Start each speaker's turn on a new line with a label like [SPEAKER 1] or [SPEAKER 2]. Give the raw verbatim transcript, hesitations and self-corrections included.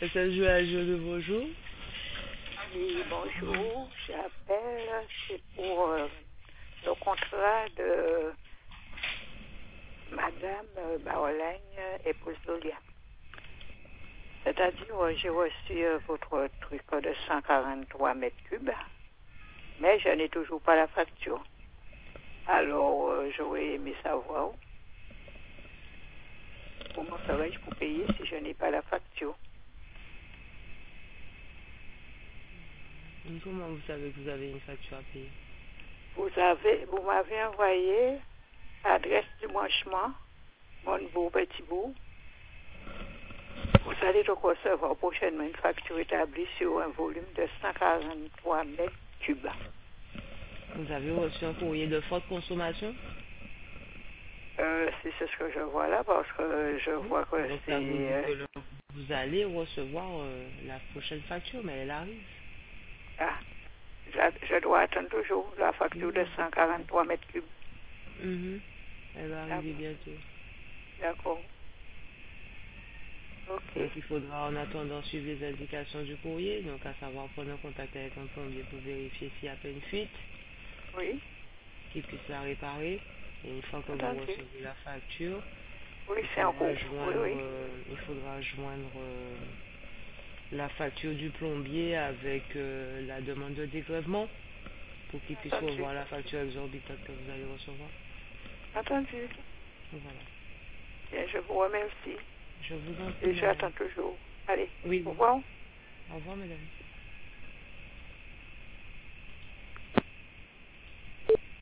[SPEAKER 1] Ça joue à jour de bonjour.
[SPEAKER 2] Oui, bonjour. J'appelle, c'est pour euh, le contrat de Madame euh, Baolagne, épouse d'Olia. C'est-à-dire, euh, j'ai reçu euh, votre truc de cent quarante-trois mètres cubes, mais je n'ai toujours pas la facture. Alors, euh, j'aurais aimé savoir comment ferais-je pour payer si je n'ai pas la facture.
[SPEAKER 1] Comment vous savez que vous avez une facture à payer?
[SPEAKER 2] Vous avez, vous m'avez envoyé l'adresse du manchement, mon beau petit bout. Vous allez donc recevoir prochainement une facture établie sur un volume de cent quarante-trois mètres cubes.
[SPEAKER 1] Vous avez reçu un courrier de forte consommation?
[SPEAKER 2] Euh, si c'est ce que je vois là, parce que je vois que
[SPEAKER 1] Donc
[SPEAKER 2] c'est...
[SPEAKER 1] ça vous dit
[SPEAKER 2] euh,
[SPEAKER 1] que le- vous allez recevoir euh, la prochaine facture, mais elle arrive.
[SPEAKER 2] ah, je, je dois attendre toujours la facture
[SPEAKER 1] Oui,
[SPEAKER 2] de cent quarante-trois mètres cubes.
[SPEAKER 1] Mhm. Elle va arriver bientôt.
[SPEAKER 2] D'accord. Ok.
[SPEAKER 1] Donc il faudra en attendant suivre les indications du courrier, donc à savoir prendre contact avec un plombier pour vérifier s'il n'y a pas une fuite,
[SPEAKER 2] Oui.
[SPEAKER 1] qu'il puisse la réparer. Et une fois que vous
[SPEAKER 2] Entendu.
[SPEAKER 1] recevez la facture,
[SPEAKER 2] Oui,
[SPEAKER 1] il
[SPEAKER 2] c'est en
[SPEAKER 1] faudra
[SPEAKER 2] cours. Oui,
[SPEAKER 1] joindre,
[SPEAKER 2] oui.
[SPEAKER 1] euh, il faudra joindre euh, la facture du plombier avec euh, la demande de dégrèvement pour qu'il puisse
[SPEAKER 2] Entendu.
[SPEAKER 1] revoir la facture exorbitante que vous allez recevoir.
[SPEAKER 2] Entendu.
[SPEAKER 1] Voilà.
[SPEAKER 2] Bien, je vous remercie.
[SPEAKER 1] Je vous en prie,
[SPEAKER 2] Et
[SPEAKER 1] madame.
[SPEAKER 2] j'attends toujours. Allez,
[SPEAKER 1] Oui,
[SPEAKER 2] au
[SPEAKER 1] oui.
[SPEAKER 2] revoir.
[SPEAKER 1] Au revoir, madame.